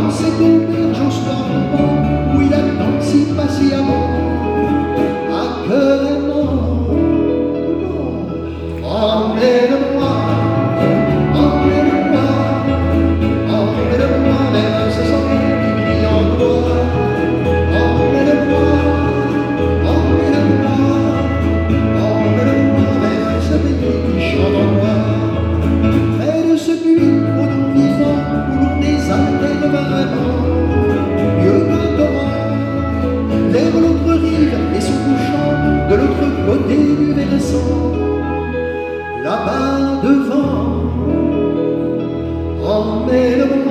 dans cette auberge au stormement où il attend si patiemment un cœur aimant. Emmène-moi, emmène-moi, emmène-moi vers ce soleil qui brille en toi. Emmène-moi, emmène-moi, emmène-moi vers ce pays qui chante en moi. Près de ce puits au nom vivant où l'on désaltère vraiment, mieux qu'un torrent, vers l'autre rive et son couchant de l'autre côté du versant. Là-bas devant, emmène-moi.